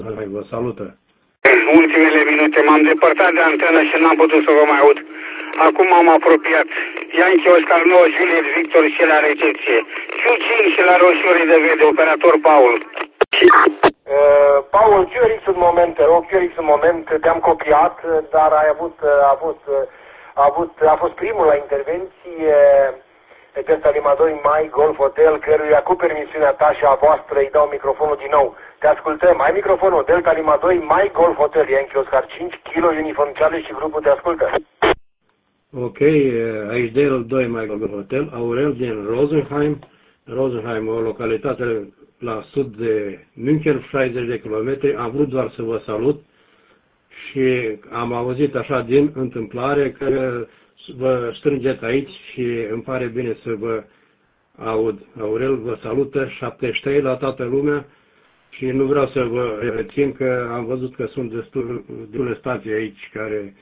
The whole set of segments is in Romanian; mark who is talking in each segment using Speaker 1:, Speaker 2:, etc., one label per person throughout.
Speaker 1: Vă salută.
Speaker 2: Ultimele minute m-am depărtat de antenă și n-am putut să vă mai aud. Acum m-am apropiat. Yankee Oscar 9, Juliet Victor și la recepție. Q5 și la roșiorii de vede, operator Paul.
Speaker 3: Paul, QRX în moment, QRX în moment, te-am copiat, dar a fost primul la intervenție. Delta Lima 2 Mai Golf Hotel, căruia cu permisiunea ta și a voastră îi dau microfonul din nou. Te ascultăm. Ai microfonul. Delta Lima 2 Mai Golf Hotel, Yankee Oscar 5, Kilo Uniform Charlie și grupul te ascultă.
Speaker 1: Ok, aici Delta 2 Mai Golf Hotel, Aurel din Rosenheim. Rosenheim, o localitate la sud de München, 60 de kilometri. Am vrut doar să vă salut și am auzit așa din întâmplare că vă strângeți aici și îmi pare bine să vă aud. Aurel vă salută, 73 la toată lumea și nu vreau să vă rețin că am văzut că sunt destule stații aici care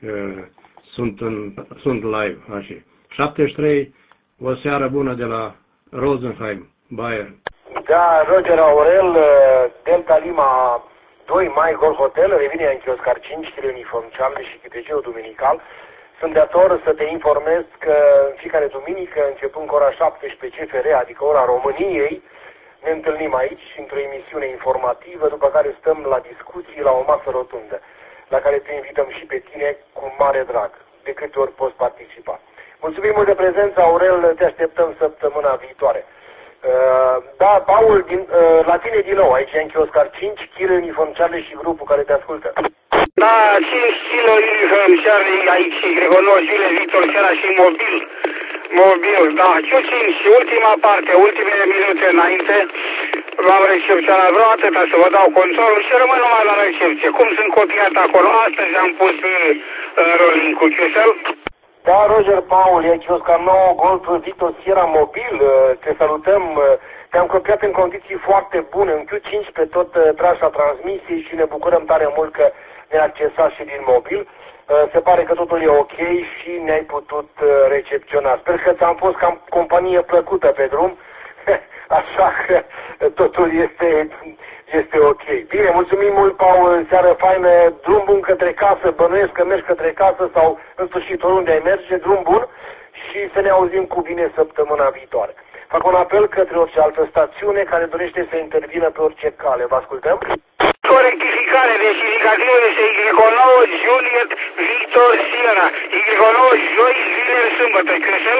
Speaker 1: sunt live. Așa. 73, o seară bună de la Rosenheim, Bayern.
Speaker 3: Da, Roger Aurel, Delta Lima 2 Mai Golf Hotel, revine Yankee Oscar 5, Kilo Uniform Charlie și Chiteceu Duminical. Sunt dator să te informez că în fiecare duminică, începând cu ora 17 CFR, adică ora României, ne întâlnim aici într-o emisiune informativă, după care stăm la discuții la o masă rotundă, la care te invităm și pe tine cu mare drag, de câte ori poți participa. Mulțumim mult de prezență, Aurel, te așteptăm săptămâna viitoare. Da, Paul, la tine din nou, aici Yankee Oscar 5, Kilo Uniform Charlie și grupul care te ascultă.
Speaker 2: Da, 5 Kilo Uniform Charlie, aici Gregono, Juliet Victor, Sera și mobil. Mobil, da, Q5 și ultima parte, ultimele minute înainte, v-am recepționat vreo atâta să vă dau controlul și rămân numai la recepție. Cum sunt copiat acolo? Astăzi am pus rolling cu QSL.
Speaker 3: Da, Roger Paul, Yankee Oscar 9, Golf Victor Sierra Mobil, te salutăm, te-am copiat în condiții foarte bune, în Q5 pe tot trașa transmisiei și ne bucurăm tare mult că ne-ai accesat și din mobil. Se pare că totul e ok și ne-ai putut recepționa. Sper că ți-am fost cam companie plăcută pe drum, așa că totul este ok. Bine, mulțumim mult, Paul, seară faină, drum bun către casă, bănuiesc că mergi către casă sau în sfârșit oriunde ai merge, drum bun și să ne auzim cu bine săptămâna viitoare. Fac un apel către orice altă stațiune care dorește să intervină pe orice cale. Vă ascultăm?
Speaker 2: Corectificare, deci indicativul este Y9, Juliet, Victor, Sierra. Y9, joi, vineri, sâmbătă, Cresel?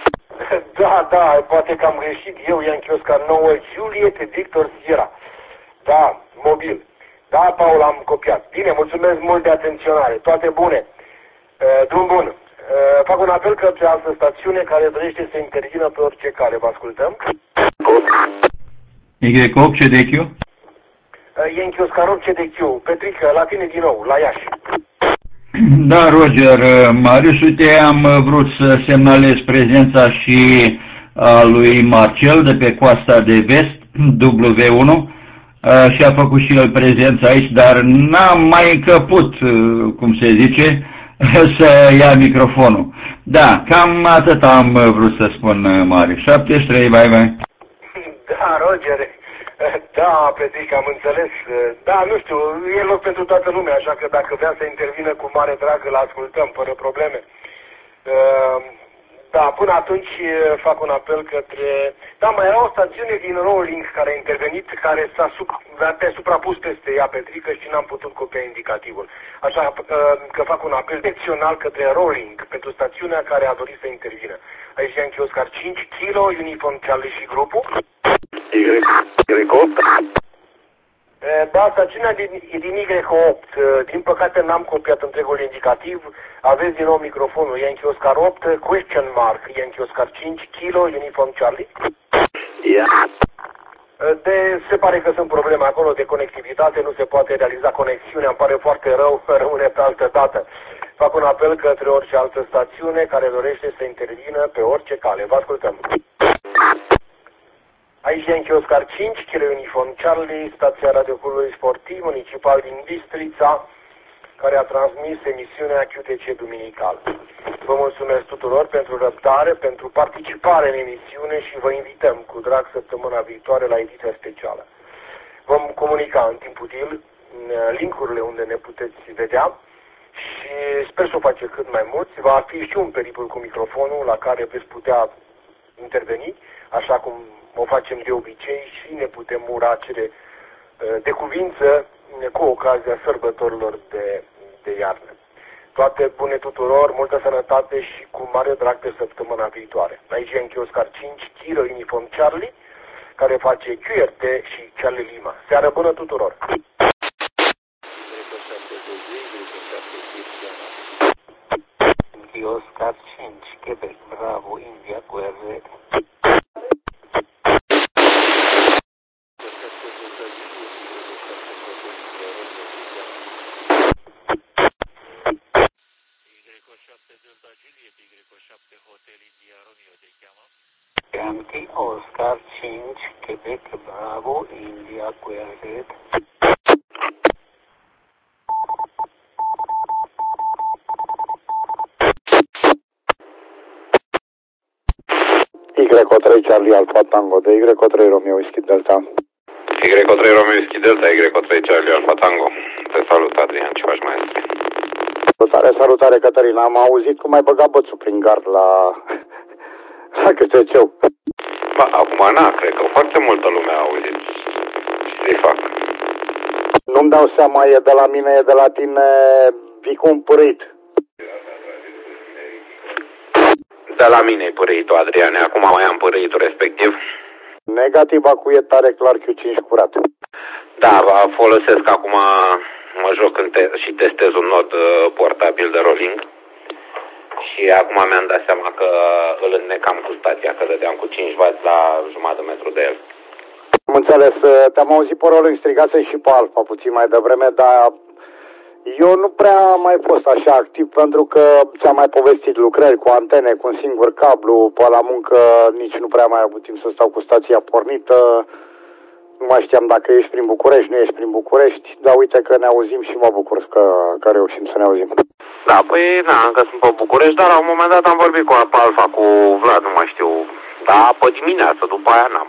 Speaker 3: Da, poate că am greșit eu, Yankee Oscar 9, Juliet, Victor, Sierra. Da, mobil. Da, Paul, am copiat. Bine, mulțumesc mult de atenționare. Toate bune. Drum bun. Fac un apel către altă stațiune care dorește să intervină pe orice cale. Vă ascultăm?
Speaker 4: Y8, CDQ?
Speaker 3: Yankee Oscar 8, CDQ. Petrică, la tine din nou, la Iași.
Speaker 4: Da, Roger, Marius, uite, am vrut să semnalez prezența și a lui Marcel de pe coasta de vest, W1, și a făcut și el prezența aici, dar n-am mai încăput, cum se zice, să ia microfonul. Da, cam atât am vrut să spun, Marius. 73, bye.
Speaker 3: Da, Roger, da, Petrica, am înțeles. Da, nu știu, e loc pentru toată lumea, așa că dacă vrea să intervină cu mare drag, îl ascultăm, fără probleme. Da, până atunci fac un apel către... Da, mai era o stațiune din Rolling care a intervenit, care te-a suprapus peste ea, Petrică, și n-am putut copia indicativul. Așa că fac un apel excepțional către Rolling, pentru stațiunea care a dorit să intervină. Aici Yankee Oscar 5, Kilo, Uniform Charlie și grupul.
Speaker 2: Y8.
Speaker 3: Da, stațiunea din Y8, din păcate n-am copiat întregul indicativ, aveți din nou microfonul Yankee Oscar 8, question mark, Yankee Oscar 5, Kilo, Uniform Charlie. Se pare că sunt probleme acolo de conectivitate, nu se poate realiza conexiunea, îmi pare foarte rău, rămâne pe altă dată. Fac un apel către orice altă stațiune care dorește să intervină pe orice cale. Vă ascultăm. Aici Yankee Oscar 5, Kilo Uniform Charlie, stația Radioclubului Sportiv Municipal din Bistrița, care a transmis emisiunea QTC Duminical. Vă mulțumesc tuturor pentru răbdare, pentru participare în emisiune și vă invităm cu drag săptămâna viitoare la ediția specială. Vom comunica în timp util linkurile unde ne puteți vedea și sper să o face cât mai mulți. Va fi și un peripol cu microfonul la care veți putea interveni, așa cum o facem de obicei și ne putem ura cele de cuvință cu ocazia sărbătorilor de iarnă. Toate bune tuturor, multă sănătate și cu mare drag pe săptămâna viitoare. Aici e în Chioscar 5, Kilo Uniform Charlie, care face QRT și Charlie Lima. Seară bună tuturor!
Speaker 5: Chioscar 5, Quebec, Bravo, India, QRT. Yankee Oscar 5, Quebec, Bravo, India, QRT.
Speaker 6: Y3 Charlie Alpha Tango de Y3 Romeo Whisky Delta.
Speaker 7: Y3 Romeo Whisky Delta, Y3 Charlie Alpha Tango. Te salut, Adrian, ce faci, maestre?
Speaker 6: Salutare, Cătălina. Am auzit cum ai băgat bățul prin gard la Câteceu.
Speaker 7: Ba, acum cred că foarte multă lume a auzit. Ce fac?
Speaker 6: Nu-mi dau seama, e de la mine, e de la tine, vii cu un pârâit.
Speaker 7: De la mine e pârâitul, Adriane. Acum mai am pârâitul respectiv.
Speaker 6: Negativ, acu e tare clar Q5 curat.
Speaker 7: Da, folosesc acum, mă joc și testez un nod portabil de rolling. Și acum mi-am dat seama că îl înnecam cu stația, că dădeam cu 5W la jumătate de metru de el.
Speaker 6: Am înțeles, te-am auzit pe rolling strigase și pe Alfa puțin mai devreme, dar eu nu prea am mai fost așa activ pentru că ți-am mai povestit lucrări cu antene, cu un singur cablu, pe la muncă nici nu prea mai am avut timp să stau cu stația pornită. Nu mai știam dacă ești prin București, nu ești prin București, dar uite că ne auzim și mă bucur că reușim să ne auzim.
Speaker 7: Da, păi, încă sunt pe București, dar la un moment dat am vorbit cu Alfa, cu Vlad, nu mai știu. Da, pe dimineață, după aia n-am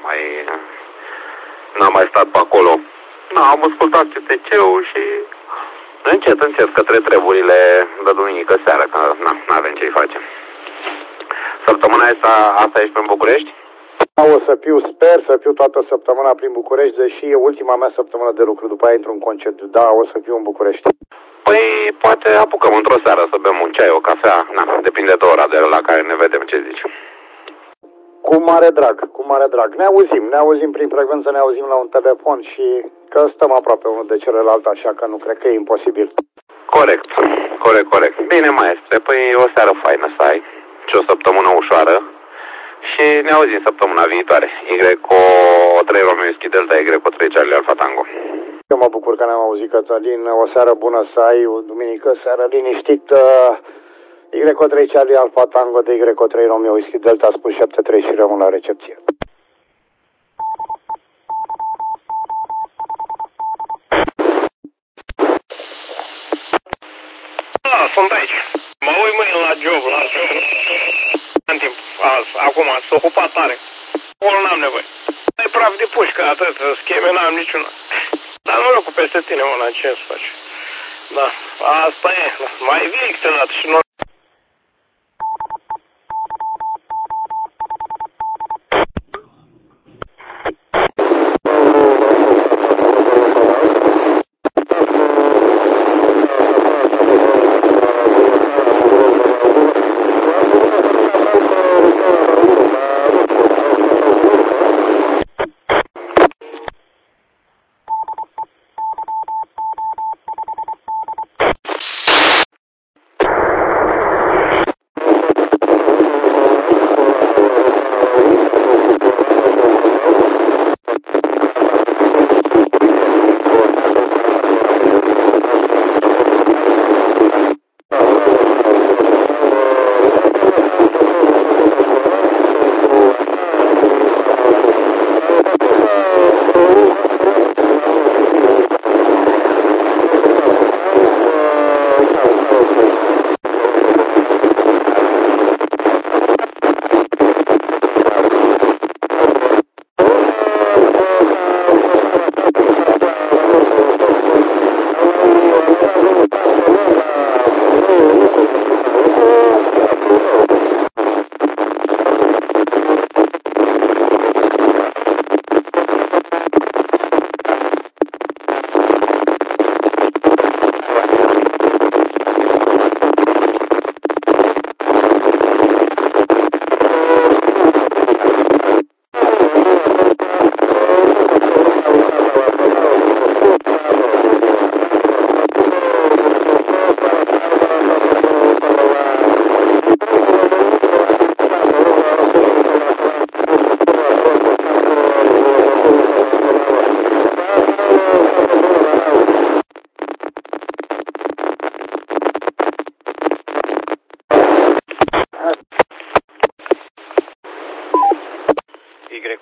Speaker 7: mai stat pe acolo. Am ascultat CTC-ul și încet către treburile de duminică seara, că n-avem ce-i face. Săptămâna asta ești prin București?
Speaker 6: O să fiu, sper să fiu toată săptămâna prin București, deși e ultima mea săptămână de lucru, după aia intru în concediu. Da, o să fiu în București.
Speaker 7: Păi, poate apucăm într-o seară să bem un ceai, o cafea, depinde de ora de la care ne vedem, ce zici.
Speaker 6: Cu mare drag. Ne auzim prin frecvență, ne auzim la un telefon și că stăm aproape unul de celălalt, așa că nu cred că e imposibil.
Speaker 7: Corect. Bine, maestre, păi o seară faină să ai și o săptămână ușoară. Și ne auzim săptămâna viitoare. Y3 Romeo Whisky Delta, Y3 Charlie Alpha Tango.
Speaker 6: Eu mă bucur că ne-am auzit, Cătălin. O seară bună să ai, o duminică seară liniștită. Y3 Charlie Alpha Tango de Y3 Romeo Whisky Delta, spun 73 și rămân la recepție.
Speaker 2: Da, sunt aici. Mă uit mâine la job, în timp, acum, s-a ocupat tare. Acolo n-am nevoie. E praf de pușcă, atât, scheme n-am niciuna. Dar norocul peste tine, mă, ce să faci? Da, asta e, mai vii externat și noroc.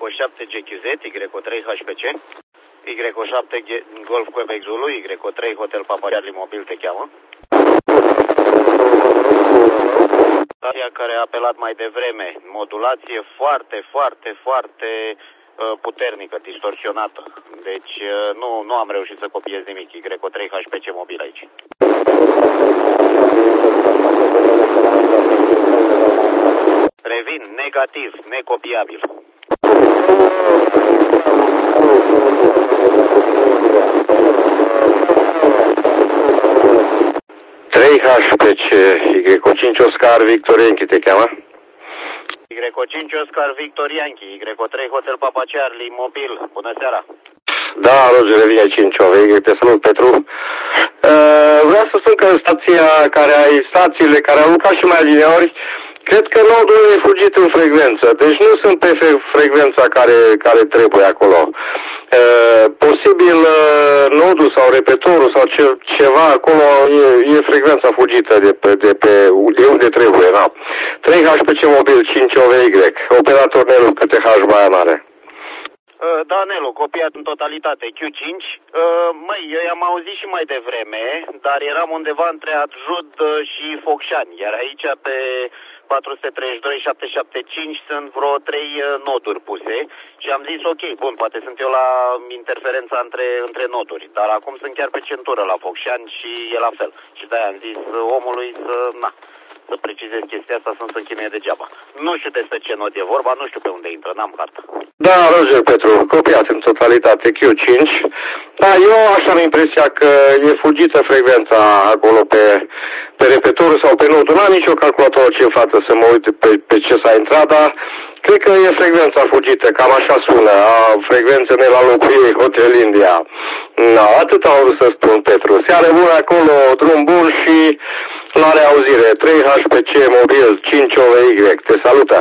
Speaker 8: Y7 GQZ, Y3 HPC, Y7 Golf Quebec Zulu, Y3 Hotel Papa Charlie Mobil te cheamă. Stația care a apelat mai devreme, modulație foarte, foarte, foarte puternică, distorsionată. Deci nu am reușit să copiez nimic. Y3 HPC mobil aici. Revin, negativ, necopiabil.
Speaker 9: HPC, Y5 Oscar Victor Yankee te cheamă?
Speaker 8: Y5 Oscar Victor Yankee, Y3 Hotel Papa Charlie, mobil. Bună seara!
Speaker 9: Da, Roger, revine 5 ove, te salut, Petru. Vreau să spun că stațiile care au lucrat și mai adineori, cred că nodul e fugit în frecvență, deci nu sunt pe frecvența care trebuie acolo. Posibil nodul sau repetorul sau ceva acolo e frecvența fugită de unde trebuie, da. 3 HPC mobil 5 OVY, operator Nelu KTH Baia Mare.
Speaker 8: Da, Nelu, copiat în totalitate, Q5. Eu i-am auzit și mai devreme, dar eram undeva între Adjud și Focșani, iar aici pe 432-775 sunt vreo 3 noduri puse și am zis ok, bun, poate sunt eu la interferența între noduri, dar acum sunt chiar pe centură la Focșani și e la fel. Și de-aia am zis omului să precizez chestia asta, să nu se închinuie degeaba. Nu știu despre ce nod e vorba, nu știu pe unde intră, n-am harta.
Speaker 9: Da, Roger Petru, copiat în totalitate Q5. Da, eu așa am impresia că e fugită frecvența acolo pe repetorul sau pe nodul. N-am nicio calculator ce în față să mă uit pe ce s-a intrat, dar cred că e frecvența fugită, cam așa sună, frecvențele la locul ei, Hotel India. Da, atât am vrut să spun, Petru. Seară bună acolo, drum bun și la reauzire. 3 HPC mobil 5 OVY. Te salută!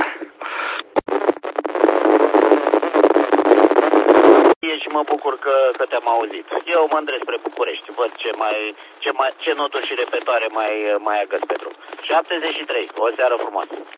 Speaker 8: Și mă bucur că te-am auzit. Eu mă îndrept spre București. Văd ce noturi și repetoare mai agăs, Petru. 73. O seară frumoasă.